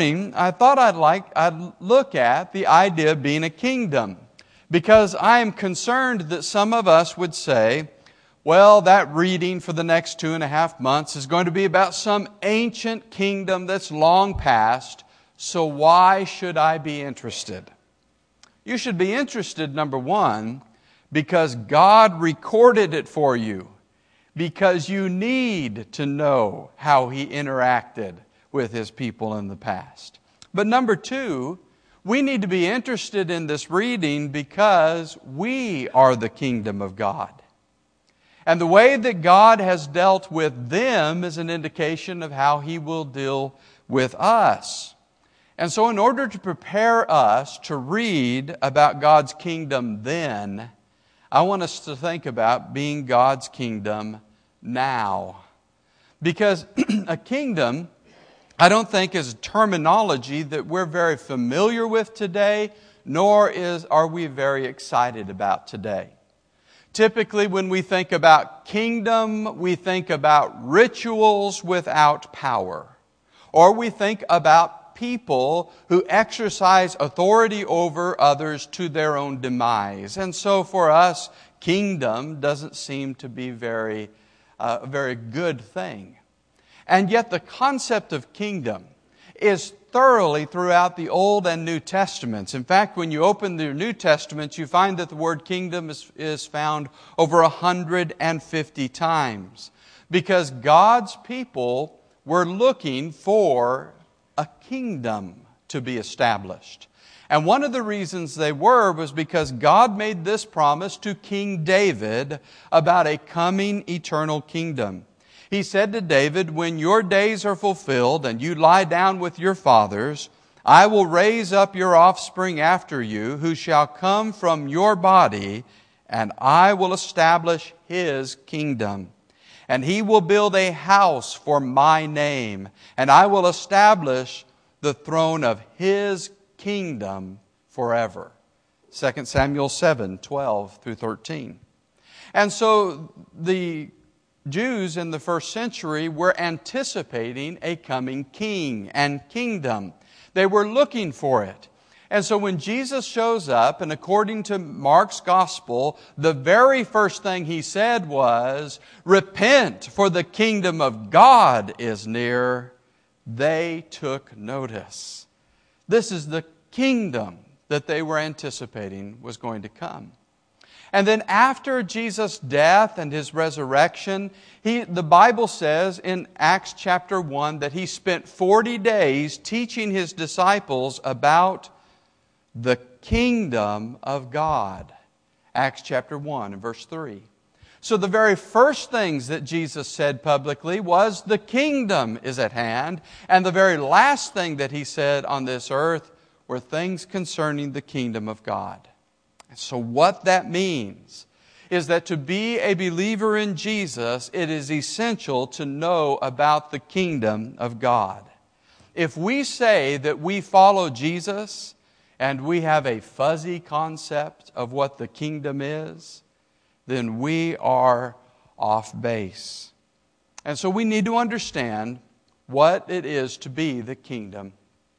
I thought I'd look at the idea of being a kingdom, because I am concerned that some of us would say, well, that reading for the next 2.5 months is going to be about some ancient kingdom that's long past, so why should I be interested? You should be interested, number one, because God recorded it for you, because you need to know how He interacted with His people in the past. But number two, we need to be interested in this reading because we are the kingdom of God. And the way that God has dealt with them is an indication of how He will deal with us. And so in order to prepare us to read about God's kingdom then, I want us to think about being God's kingdom now. Because a kingdom, I don't think, is a terminology that we're very familiar with today, nor are we very excited about today. Typically, when we think about kingdom, we think about rituals without power. Or we think about people who exercise authority over others to their own demise. And so for us, kingdom doesn't seem to be a very good thing. And yet the concept of kingdom is thoroughly throughout the Old and New Testaments. In fact, when you open the New Testaments, you find that the word kingdom is found over 150 times. Because God's people were looking for a kingdom to be established. And one of the reasons they was because God made this promise to King David about a coming eternal kingdom. He said to David, when your days are fulfilled and you lie down with your fathers, I will raise up your offspring after you, who shall come from your body, and I will establish his kingdom. And he will build a house for my name, and I will establish the throne of his kingdom forever. 2 Samuel 7:12 through 13. And so the Jews in the first century were anticipating a coming king and kingdom. They were looking for it. And so when Jesus shows up, and according to Mark's gospel, the very first thing He said was, repent, for the kingdom of God is near. They took notice. This is the kingdom that they were anticipating was going to come. And then after Jesus' death and His resurrection, the Bible says in Acts chapter 1 that He spent 40 days teaching His disciples about the kingdom of God. Acts chapter 1 and verse 3. So the very first things that Jesus said publicly was the kingdom is at hand. And the very last thing that He said on this earth were things concerning the kingdom of God. So what that means is that to be a believer in Jesus, it is essential to know about the kingdom of God. If we say that we follow Jesus and we have a fuzzy concept of what the kingdom is, then we are off base. And so we need to understand what it is to be the kingdom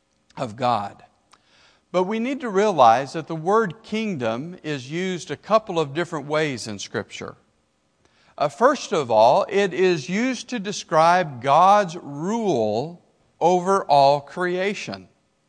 of God. But we need to realize that the word kingdom is used a couple of different ways in Scripture. First of all, it is used to describe God's rule over all creation.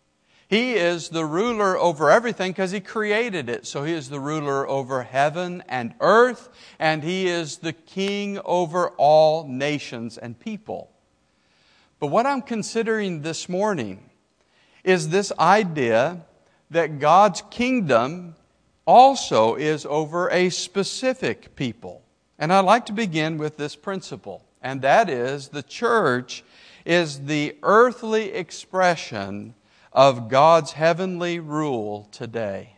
He is the ruler over everything because He created it. So He is the ruler over heaven and earth, and He is the king over all nations and people. But what I'm considering this morning is this idea that God's kingdom also is over a specific people. And I'd like to begin with this principle, and that is the church is the earthly expression of God's heavenly rule today.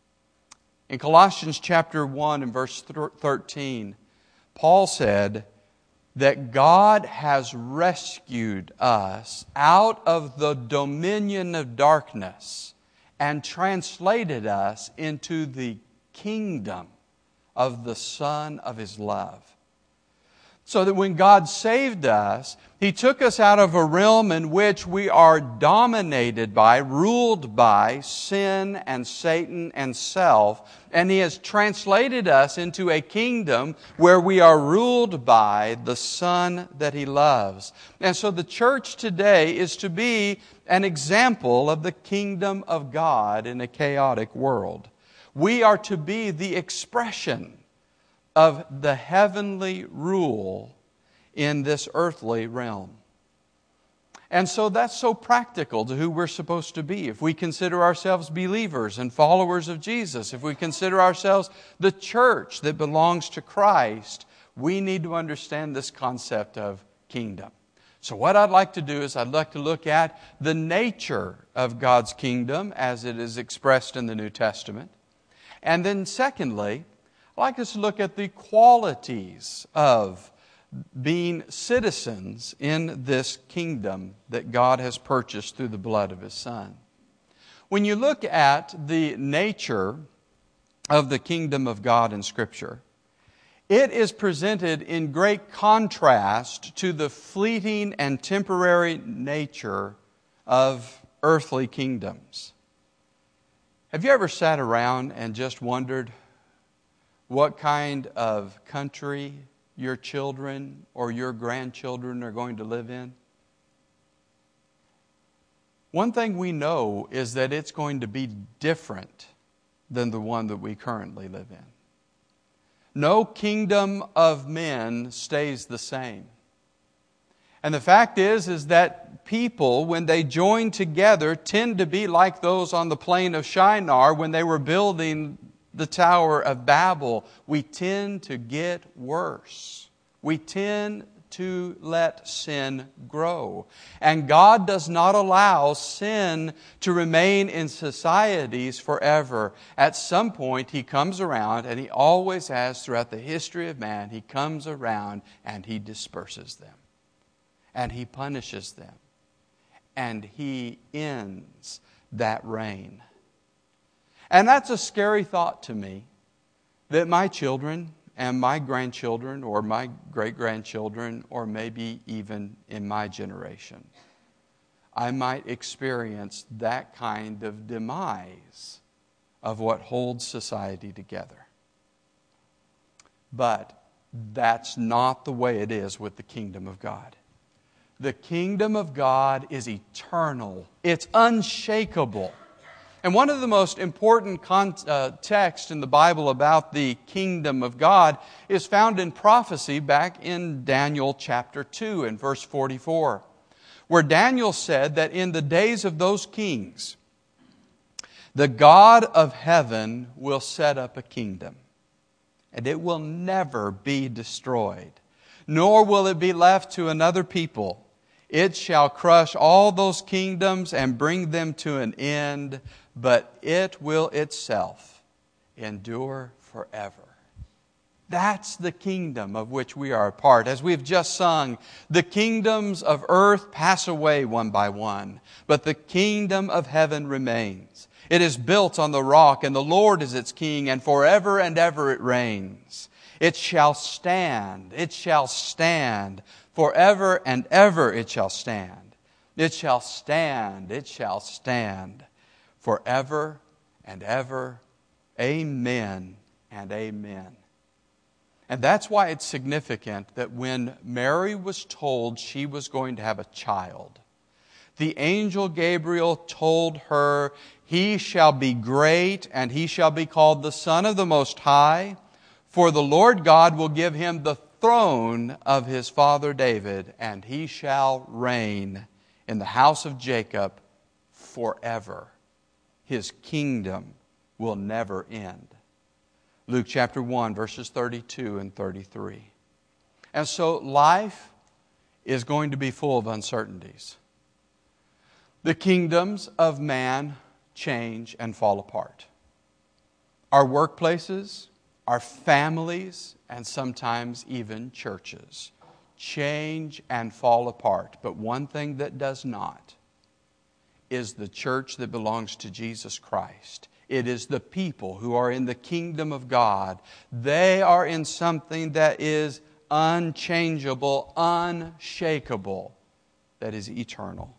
In Colossians chapter 1 and verse 13, Paul said that God has rescued us out of the dominion of darkness and translated us into the kingdom of the Son of His love. So that when God saved us, He took us out of a realm in which we are dominated by, ruled by sin and Satan and self, and He has translated us into a kingdom where we are ruled by the Son that He loves. And so the church today is to be an example of the kingdom of God in a chaotic world. We are to be the expression of the heavenly rule in this earthly realm. And so that's so practical to who we're supposed to be. If we consider ourselves believers and followers of Jesus, if we consider ourselves the church that belongs to Christ, we need to understand this concept of kingdom. So what I'd like to do is I'd like to look at the nature of God's kingdom as it is expressed in the New Testament. And then secondly, I'd like us to look at the qualities of being citizens in this kingdom that God has purchased through the blood of His Son. When you look at the nature of the kingdom of God in Scripture, it is presented in great contrast to the fleeting and temporary nature of earthly kingdoms. Have you ever sat around and just wondered what kind of country your children or your grandchildren are going to live in? One thing we know is that it's going to be different than the one that we currently live in. No kingdom of men stays the same. And the fact is that people, when they join together, tend to be like those on the plain of Shinar when they were building the Tower of Babel. We tend to get worse. We tend to let sin grow. And God does not allow sin to remain in societies forever. At some point He comes around, and He always has throughout the history of man, He comes around and He disperses them. And He punishes them. And He ends that reign. And that's a scary thought to me, that my children and my grandchildren or my great-grandchildren or maybe even in my generation, I might experience that kind of demise of what holds society together. But that's not the way it is with the kingdom of God. The kingdom of God is eternal. It's unshakable. And one of the most important texts in the Bible about the kingdom of God is found in prophecy back in Daniel chapter 2 and verse 44, where Daniel said that in the days of those kings, the God of heaven will set up a kingdom, and it will never be destroyed, nor will it be left to another people. It shall crush all those kingdoms and bring them to an end, but it will itself endure forever. That's the kingdom of which we are a part. As we've just sung, the kingdoms of earth pass away one by one, but the kingdom of heaven remains. It is built on the rock, and the Lord is its king, and forever and ever it reigns. It shall stand. It shall stand. Forever and ever it shall stand. It shall stand. It shall stand. Forever and ever. Amen and amen. And that's why it's significant that when Mary was told she was going to have a child, the angel Gabriel told her, "He shall be great, and he shall be called the Son of the Most High, for the Lord God will give him the throne of his father David, and he shall reign in the house of Jacob forever. His kingdom will never end." Luke chapter 1, verses 32 and 33. And so life is going to be full of uncertainties. The kingdoms of man change and fall apart. Our workplaces, our families, and sometimes even churches change and fall apart. But one thing that does not is the church that belongs to Jesus Christ. It is the people who are in the kingdom of God. They are in something that is unchangeable, unshakable, that is eternal.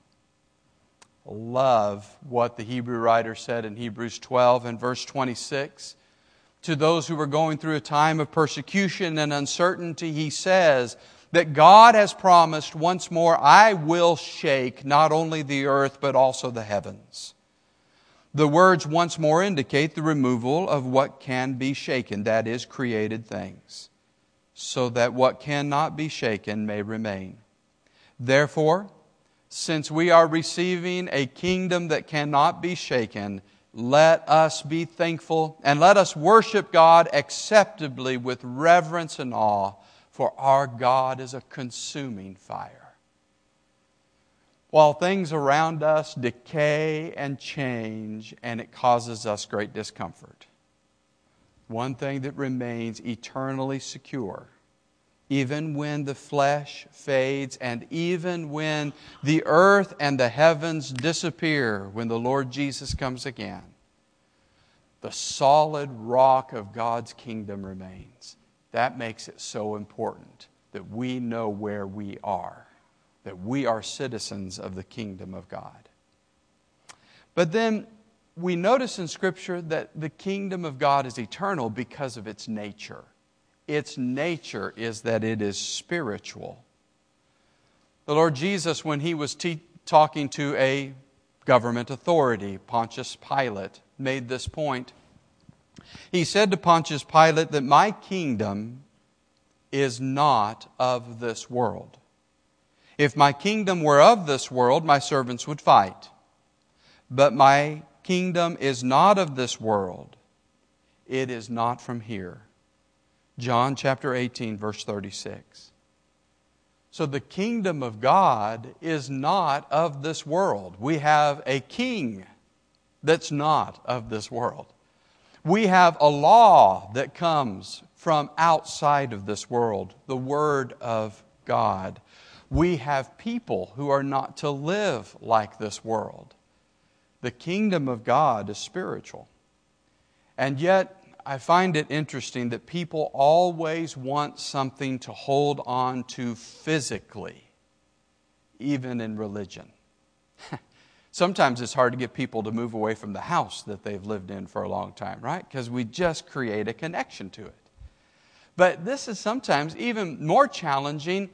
Love what the Hebrew writer said in Hebrews 12 and verse 26. To those who were going through a time of persecution and uncertainty, he says that God has promised once more, I will shake not only the earth but also the heavens. The words once more indicate the removal of what can be shaken, that is, created things, so that what cannot be shaken may remain. Therefore, since we are receiving a kingdom that cannot be shaken, let us be thankful and let us worship God acceptably with reverence and awe, for our God is a consuming fire. While things around us decay and change, and it causes us great discomfort, one thing that remains eternally secure, even when the flesh fades and even when the earth and the heavens disappear, when the Lord Jesus comes again, the solid rock of God's kingdom remains. That makes it so important that we know where we are, that we are citizens of the kingdom of God. But then we notice in Scripture that the kingdom of God is eternal because of its nature. Its nature is that it is spiritual. The Lord Jesus, when He was talking to a government authority, Pontius Pilate, made this point. He said to Pontius Pilate that my kingdom is not of this world. If my kingdom were of this world, my servants would fight. But my kingdom is not of this world. It is not from here. John chapter 18, verse 36. So the kingdom of God is not of this world. We have a king that's not of this world. We have a law that comes from outside of this world, the Word of God. We have people who are not to live like this world. The kingdom of God is spiritual. And yet, I find it interesting that people always want something to hold on to physically, even in religion. Sometimes it's hard to get people to move away from the house that they've lived in for a long time, right? Because we just create a connection to it. But this is sometimes even more challenging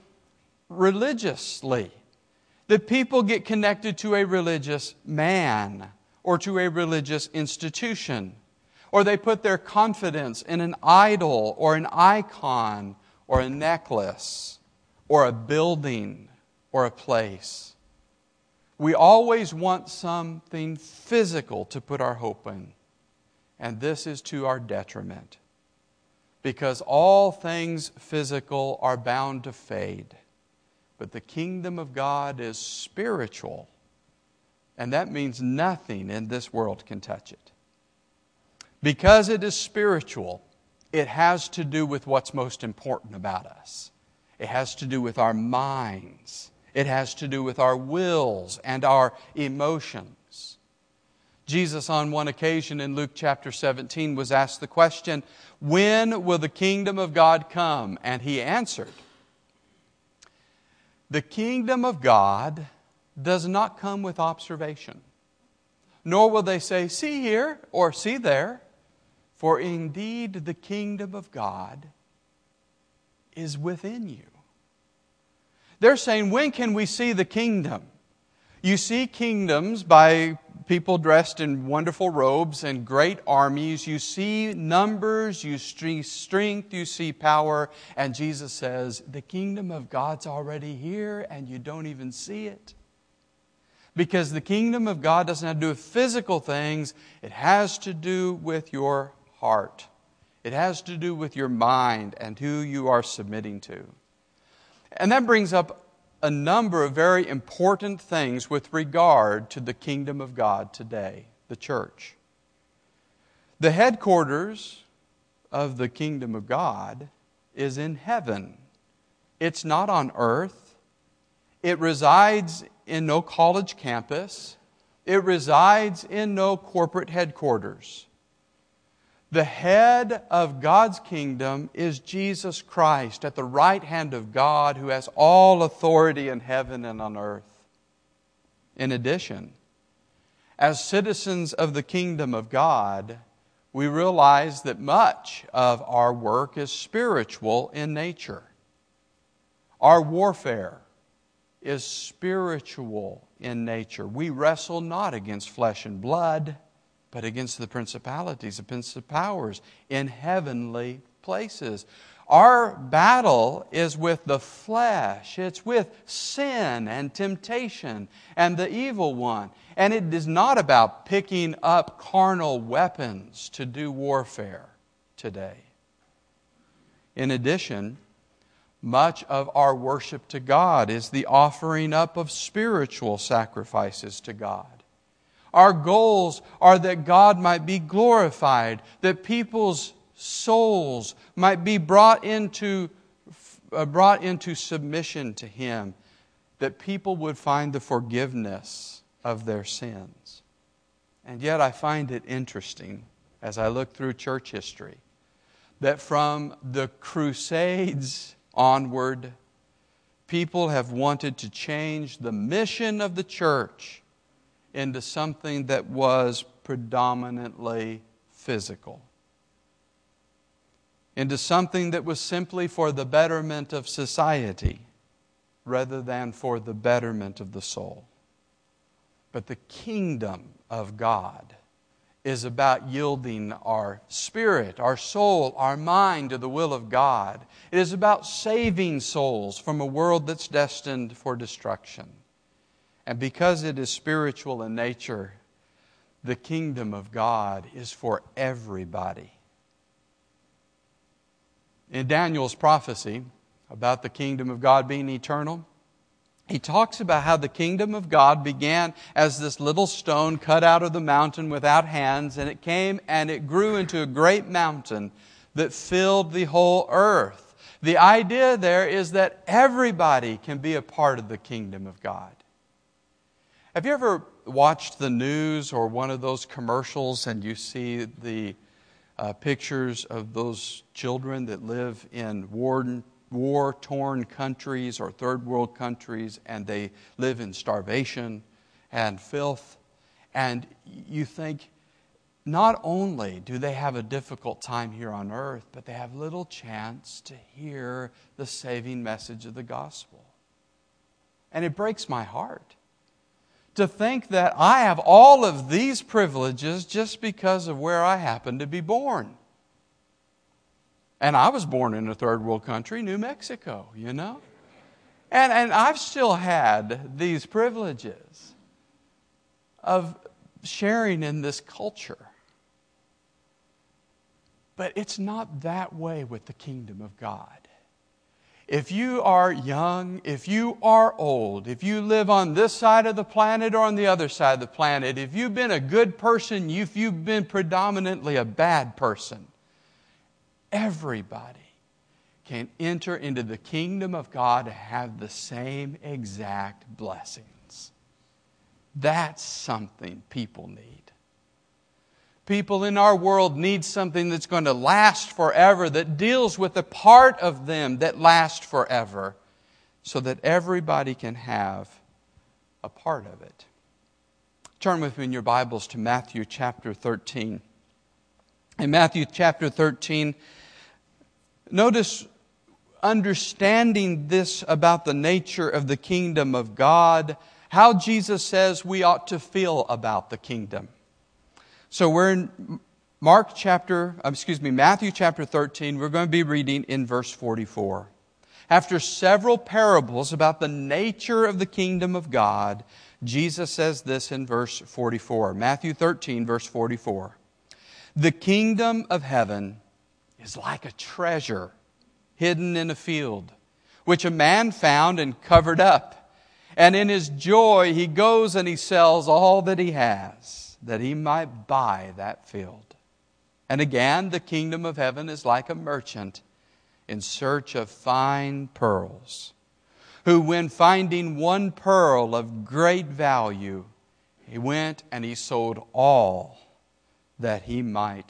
religiously. That people get connected to a religious man or to a religious institution. Or they put their confidence in an idol or an icon or a necklace or a building or a place. We always want something physical to put our hope in. And this is to our detriment. Because all things physical are bound to fade. But the kingdom of God is spiritual. And that means nothing in this world can touch it. Because it is spiritual, it has to do with what's most important about us. It has to do with our minds. It has to do with our wills and our emotions. Jesus, on one occasion in Luke chapter 17, was asked the question, when will the kingdom of God come? And He answered, the kingdom of God does not come with observation, nor will they say, see here or see there. For indeed the kingdom of God is within you. They're saying, when can we see the kingdom? You see kingdoms by people dressed in wonderful robes and great armies. You see numbers, you see strength, you see power. And Jesus says, the kingdom of God's already here and you don't even see it. Because the kingdom of God doesn't have to do with physical things. It has to do with your heart. It has to do with your mind and who you are submitting to. And that brings up a number of very important things with regard to the kingdom of God today, the church. The headquarters of the kingdom of God is in heaven. It's not on earth. It resides in no college campus. It resides in no corporate headquarters. The head of God's kingdom is Jesus Christ at the right hand of God, who has all authority in heaven and on earth. In addition, as citizens of the kingdom of God, we realize that much of our work is spiritual in nature. Our warfare is spiritual in nature. We wrestle not against flesh and blood, but against the principalities, the powers in heavenly places. Our battle is with the flesh. It's with sin and temptation and the evil one. And it is not about picking up carnal weapons to do warfare today. In addition, much of our worship to God is the offering up of spiritual sacrifices to God. Our goals are that God might be glorified, that people's souls might be brought into submission to Him, that people would find the forgiveness of their sins. And yet I find it interesting, as I look through church history, that from the Crusades onward, people have wanted to change the mission of the church into something that was predominantly physical, into something that was simply for the betterment of society rather than for the betterment of the soul. But the kingdom of God is about yielding our spirit, our soul, our mind to the will of God. It is about saving souls from a world that's destined for destruction. And because it is spiritual in nature, the kingdom of God is for everybody. In Daniel's prophecy about the kingdom of God being eternal, he talks about how the kingdom of God began as this little stone cut out of the mountain without hands, and it came and it grew into a great mountain that filled the whole earth. The idea there is that everybody can be a part of the kingdom of God. Have you ever watched the news or one of those commercials and you see the pictures of those children that live in war-torn countries or third world countries, and they live in starvation and filth? And you think, not only do they have a difficult time here on earth, but they have little chance to hear the saving message of the gospel. And it breaks my heart to think that I have all of these privileges just because of where I happen to be born. And I was born in a third world country, New Mexico, you know. And I've still had these privileges of sharing in this culture. But it's not that way with the kingdom of God. If you are young, if you are old, if you live on this side of the planet or on the other side of the planet, if you've been a good person, if you've been predominantly a bad person, everybody can enter into the kingdom of God and have the same exact blessings. That's something people need. People in our world need something that's going to last forever, that deals with the part of them that lasts forever, so that everybody can have a part of it. Turn with me in your Bibles to Matthew chapter 13. In Matthew chapter 13, notice, understanding this about the nature of the kingdom of God, how Jesus says we ought to feel about the kingdom. So we're in Matthew chapter 13. We're going to be reading in verse 44. After several parables about the nature of the kingdom of God, Jesus says this in verse 44. Matthew 13, verse 44. The kingdom of heaven is like a treasure hidden in a field, which a man found and covered up. And in his joy he goes and he sells all that he has, that he might buy that field. And again, the kingdom of heaven is like a merchant in search of fine pearls, who, when finding one pearl of great value, he went and he sold all that he might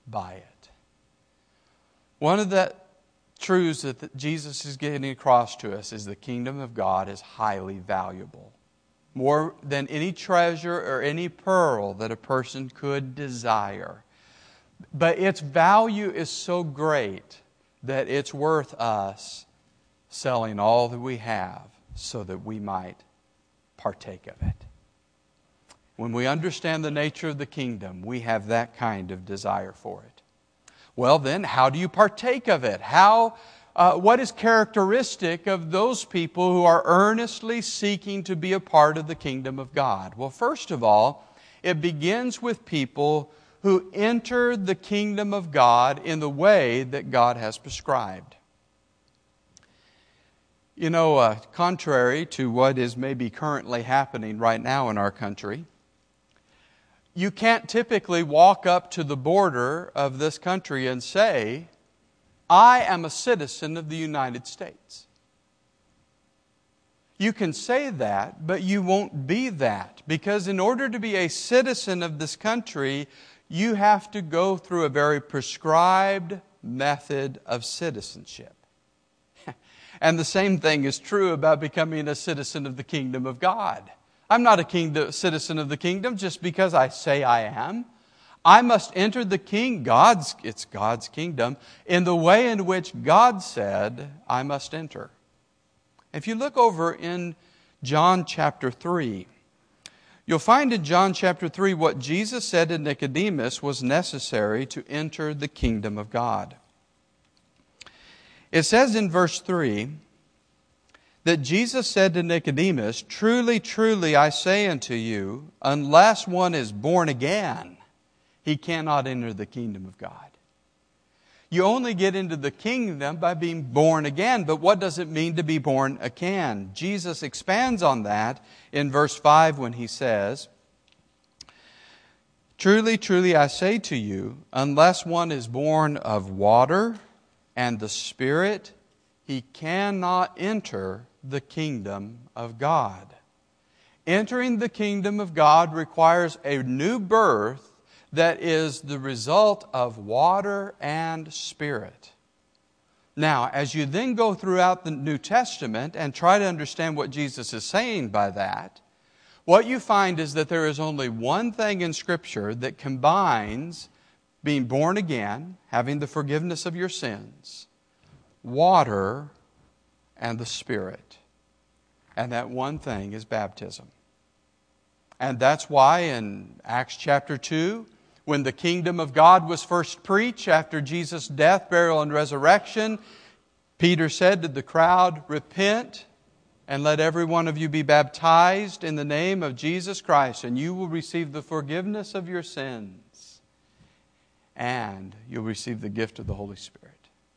by it. One of the truths that Jesus is getting across to us is the kingdom of God is highly valuable. More than any treasure or any pearl that a person could desire. But its value is so great that it's worth us selling all that we have so that we might partake of it. When we understand the nature of the kingdom, we have that kind of desire for it. Well then, how do you partake of it? What is characteristic of those people who are earnestly seeking to be a part of the kingdom of God? Well, first of all, it begins with people who enter the kingdom of God in the way that God has prescribed. You know, contrary to what is maybe currently happening right now in our country, you can't typically walk up to the border of this country and say, I am a citizen of the United States. You can say that, but you won't be that. Because in order to be a citizen of this country, you have to go through a very prescribed method of citizenship. And the same thing is true about becoming a citizen of the kingdom of God. I'm not a citizen of the kingdom just because I say I am. I must enter the it's God's kingdom in the way in which God said I must enter. If you look over in John chapter 3, you'll find in John chapter 3 what Jesus said to Nicodemus was necessary to enter the kingdom of God. It says in verse 3 that Jesus said to Nicodemus, Truly, truly, I say unto you, unless one is born again, he cannot enter the kingdom of God. You only get into the kingdom by being born again. But what does it mean to be born again? Jesus expands on that in verse 5 when He says, Truly, truly, I say to you, unless one is born of water and the Spirit, he cannot enter the kingdom of God. Entering the kingdom of God requires a new birth that is the result of water and Spirit. Now, as you then go throughout the New Testament and try to understand what Jesus is saying by that, what you find is that there is only one thing in Scripture that combines being born again, having the forgiveness of your sins, water, and the Spirit. And that one thing is baptism. And that's why in Acts chapter 2, when the kingdom of God was first preached after Jesus' death, burial, and resurrection, Peter said to the crowd, Repent and let every one of you be baptized in the name of Jesus Christ, and you will receive the forgiveness of your sins, and you'll receive the gift of the Holy Spirit.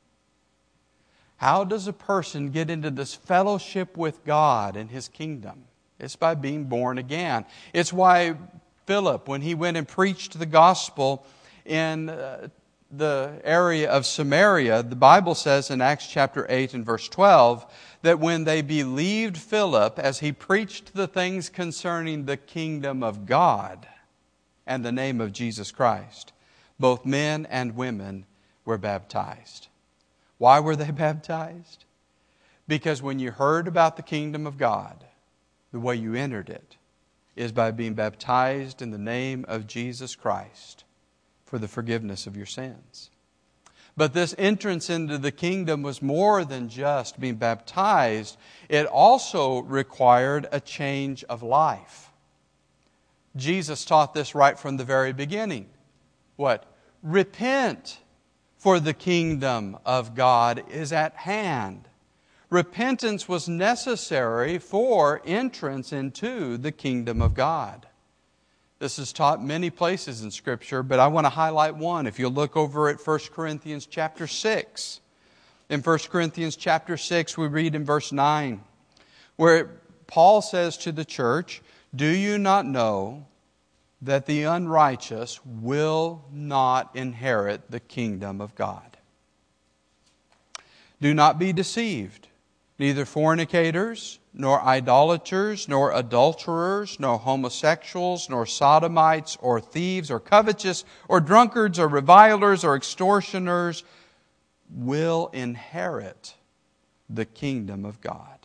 How does a person get into this fellowship with God and His kingdom? It's by being born again. It's why Philip, when he went and preached the gospel in the area of Samaria, the Bible says in Acts chapter 8 and verse 12, that when they believed Philip as he preached the things concerning the kingdom of God and the name of Jesus Christ, both men and women were baptized. Why were they baptized? Because when you heard about the kingdom of God, the way you entered it is by being baptized in the name of Jesus Christ for the forgiveness of your sins. But this entrance into the kingdom was more than just being baptized. It also required a change of life. Jesus taught this right from the very beginning. What? Repent, for the kingdom of God is at hand. Repentance was necessary for entrance into the kingdom of God. This is taught many places in Scripture, but I want to highlight one. If you'll look over at 1 Corinthians chapter 6. In 1 Corinthians chapter 6, we read in verse 9, where Paul says to the church, Do you not know that the unrighteous will not inherit the kingdom of God? Do not be deceived. neither fornicators, nor idolaters, nor adulterers, nor homosexuals, nor sodomites, or thieves, or covetous, or drunkards, or revilers, or extortioners will inherit the kingdom of God.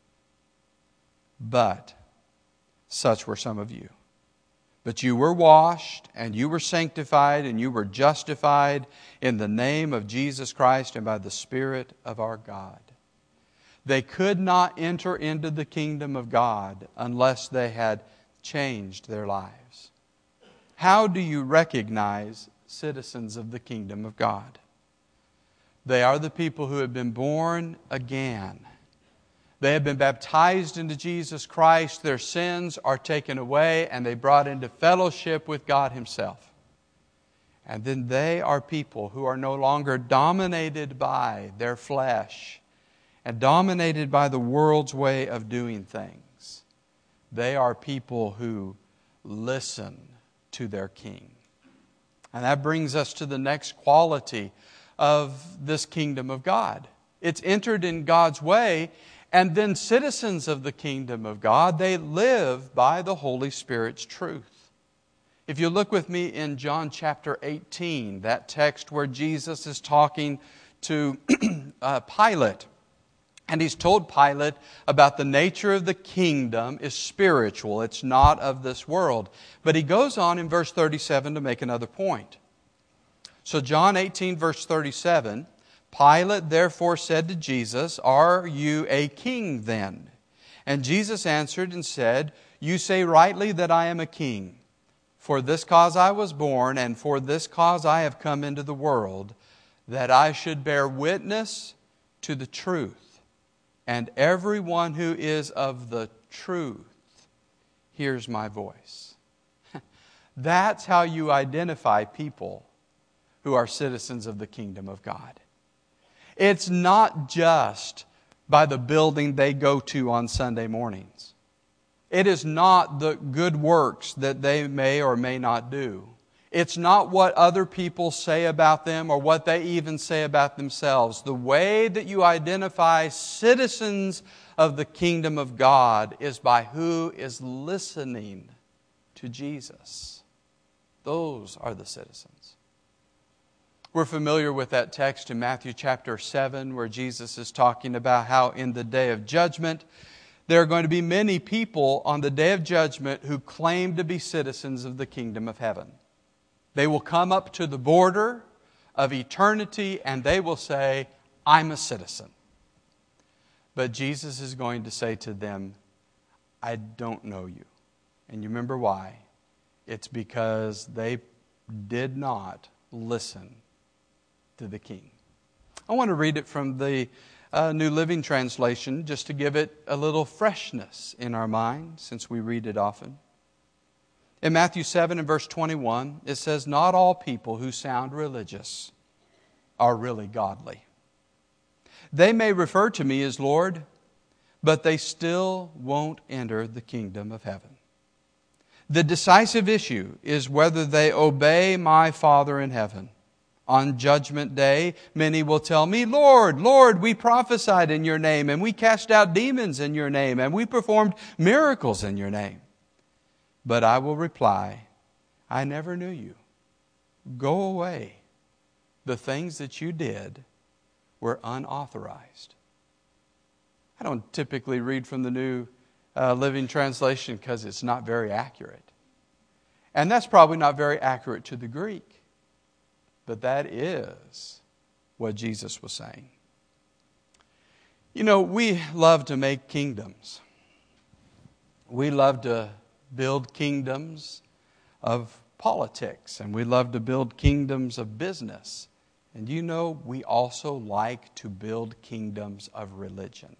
But such were some of you. But you were washed, and you were sanctified, and you were justified in the name of Jesus Christ and by the Spirit of our God. They could not enter into the kingdom of God unless they had changed their lives. How do you recognize citizens of the kingdom of God? They are the people who have been born again. They have been baptized into Jesus Christ. Their sins are taken away and they brought into fellowship with God Himself. And then they are people who are no longer dominated by their flesh and dominated by the world's way of doing things. They are people who listen to their King. And that brings us to the next quality of this kingdom of God. It's entered in God's way, and then citizens of the kingdom of God, they live by the Holy Spirit's truth. If you look with me in John chapter 18, that text where Jesus is talking to Pilate, and He's told Pilate about the nature of the kingdom is spiritual. It's not of this world. But He goes on in verse 37 to make another point. So John 18 verse 37, Pilate therefore said to Jesus, "Are you a king then?" And Jesus answered and said, "You say rightly that I am a king. For this cause I was born, and for this cause I have come into the world, that I should bear witness to the truth. And everyone who is of the truth hears my voice." That's how you identify people who are citizens of the kingdom of God. It's not just by the building they go to on Sunday mornings. It is not the good works that they may or may not do. It's not what other people say about them or what they even say about themselves. The way that you identify citizens of the kingdom of God is by who is listening to Jesus. Those are the citizens. We're familiar with that text in Matthew chapter 7 where Jesus is talking about how in the day of judgment there are going to be many people on the day of judgment who claim to be citizens of the kingdom of heaven. They will come up to the border of eternity and they will say, "I'm a citizen." But Jesus is going to say to them, "I don't know you." And you remember why? It's because they did not listen to the King. I want to read it from the New Living Translation just to give it a little freshness in our mind since we read it often. In Matthew 7 and verse 21, it says, "Not all people who sound religious are really godly. They may refer to me as Lord, but they still won't enter the kingdom of heaven. The decisive issue is whether they obey my Father in heaven. On Judgment Day, many will tell me, 'Lord, Lord, we prophesied in your name, and we cast out demons in your name, and we performed miracles in your name.' But I will reply, 'I never knew you. Go away. The things that you did were unauthorized.'" I don't typically read from the New Living Translation because it's not very accurate. And that's probably not very accurate to the Greek. But that is what Jesus was saying. You know, we love to make kingdoms. We love to build kingdoms of politics, and we love to build kingdoms of business. And you know, we also like to build kingdoms of religion.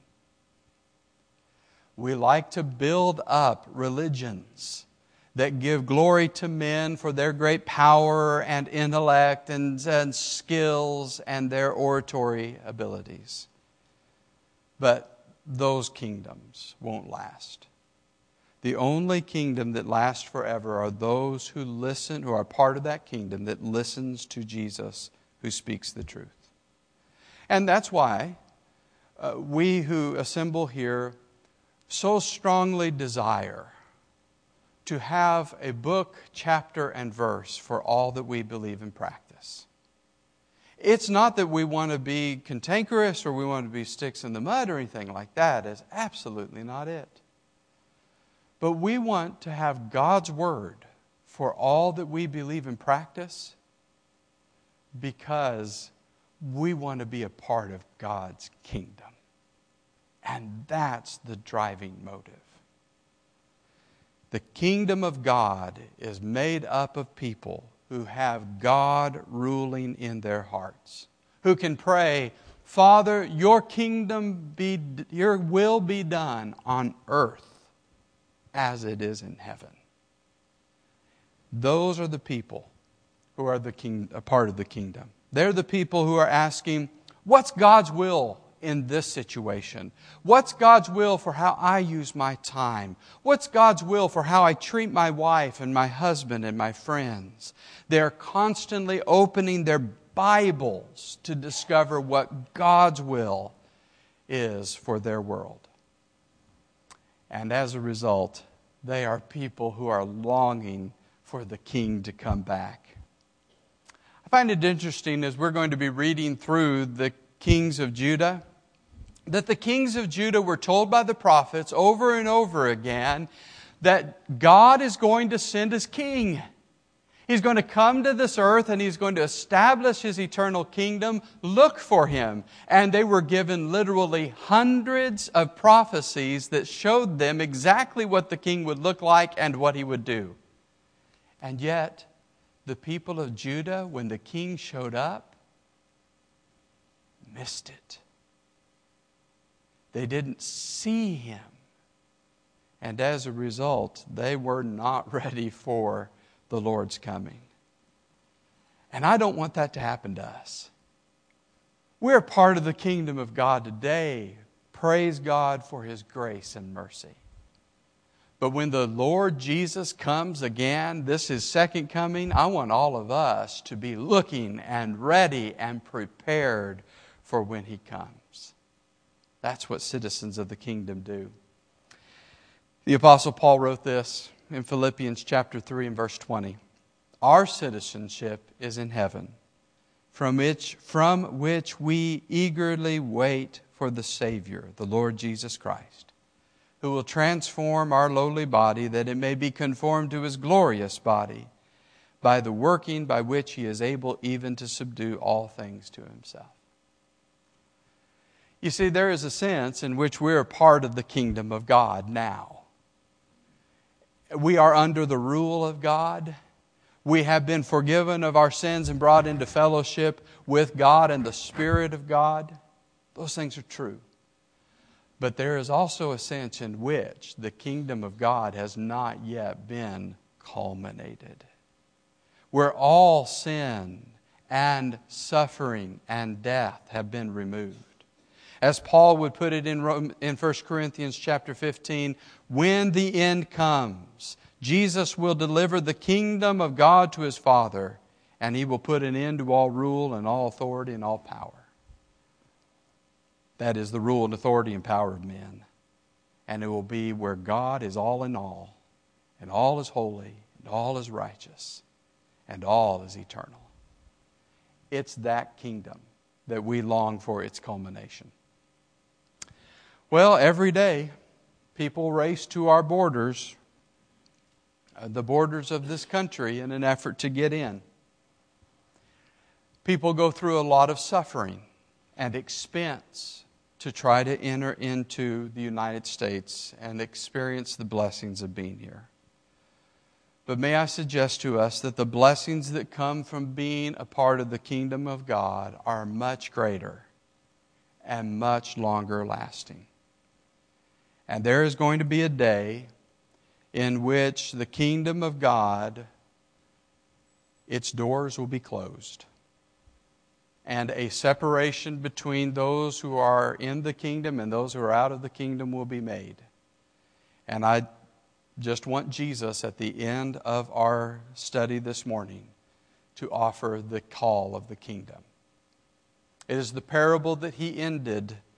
We like to build up religions that give glory to men for their great power and intellect and skills and their oratory abilities. But those kingdoms won't last. The only kingdom that lasts forever are those who listen, who are part of that kingdom that listens to Jesus who speaks the truth. And that's why we who assemble here so strongly desire to have a book, chapter, and verse for all that we believe and practice. It's not that we want to be cantankerous or we want to be sticks in the mud or anything like that. It's absolutely not it. But we want to have God's Word for all that we believe and practice because we want to be a part of God's kingdom. And that's the driving motive. The kingdom of God is made up of people who have God ruling in their hearts, who can pray, Father, your will be done on earth as it is in heaven. Those are the people who are a part of the kingdom. They're the people who are asking, what's God's will in this situation? What's God's will for how I use my time? What's God's will for how I treat my wife and my husband and my friends? They're constantly opening their Bibles to discover what God's will is for their world. And as a result, they are people who are longing for the King to come back. I find it interesting as we're going to be reading through the kings of Judah, that the kings of Judah were told by the prophets over and over again that God is going to send His king. He's going to come to this earth and He's going to establish His eternal kingdom. Look for Him. And they were given literally hundreds of prophecies that showed them exactly what the king would look like and what He would do. And yet, the people of Judah, when the king showed up, missed it. They didn't see Him. And as a result, they were not ready for the Lord's coming. And I don't want that to happen to us. We're part of the kingdom of God today. Praise God for His grace and mercy. But when the Lord Jesus comes again, this is second coming, I want all of us to be looking and ready and prepared for when He comes. That's what citizens of the kingdom do. The Apostle Paul wrote this in Philippians chapter 3 and verse 20. Our citizenship is in heaven, from which we eagerly wait for the Savior, the Lord Jesus Christ, who will transform our lowly body that it may be conformed to His glorious body by the working by which He is able even to subdue all things to Himself. You see, there is a sense in which we're a part of the kingdom of God now. We are under the rule of God. We have been forgiven of our sins and brought into fellowship with God and the Spirit of God. Those things are true. But there is also a sense in which the kingdom of God has not yet been culminated, where all sin and suffering and death have been removed. As Paul would put it in 1 Corinthians chapter 15, when the end comes, Jesus will deliver the kingdom of God to His Father, and He will put an end to all rule and all authority and all power. That is the rule and authority and power of men. And it will be where God is all in all, and all is holy, and all is righteous, and all is eternal. It's that kingdom that we long for its culmination. Well, every day, people race to our borders, the borders of this country, in an effort to get in. People go through a lot of suffering and expense to try to enter into the United States and experience the blessings of being here. But may I suggest to us that the blessings that come from being a part of the kingdom of God are much greater and much longer lasting. And there is going to be a day in which the kingdom of God, its doors will be closed. And a separation between those who are in the kingdom and those who are out of the kingdom will be made. And I just want Jesus at the end of our study this morning to offer the call of the kingdom. It is the parable that He ended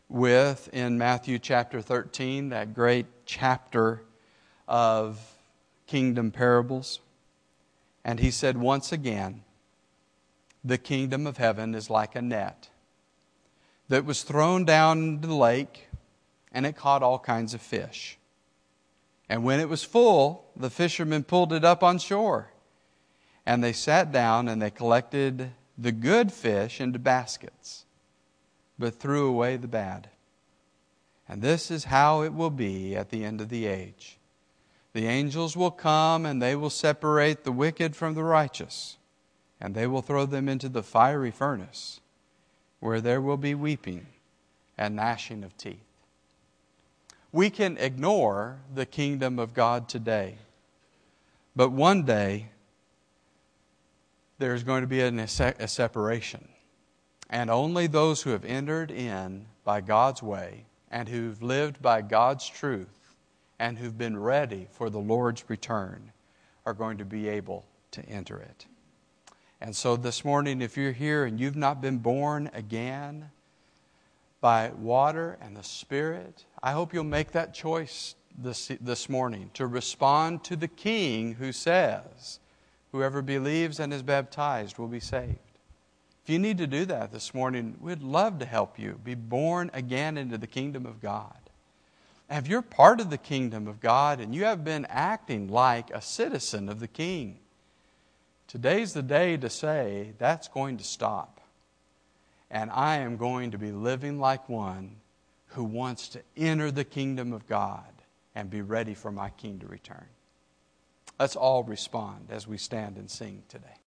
with in Matthew chapter 13, that great chapter of kingdom parables. And he said, once again, the kingdom of heaven is like a net that was thrown down into the lake, and it caught all kinds of fish. And when it was full, the fishermen pulled it up on shore. And they sat down and they collected the good fish into baskets, but threw away the bad. And this is how it will be at the end of the age. The angels will come and they will separate the wicked from the righteous, and they will throw them into the fiery furnace, where there will be weeping and gnashing of teeth. We can ignore the kingdom of God today, but one day there's going to be a separation. And only those who have entered in by God's way and who've lived by God's truth and who've been ready for the Lord's return are going to be able to enter it. And so this morning, if you're here and you've not been born again by water and the Spirit, I hope you'll make that choice this morning to respond to the King who says, whoever believes and is baptized will be saved. If you need to do that this morning, we'd love to help you be born again into the kingdom of God. And if you're part of the kingdom of God and you have been acting like a citizen of the King, today's the day to say, that's going to stop. And I am going to be living like one who wants to enter the kingdom of God and be ready for my King to return. Let's all respond as we stand and sing today.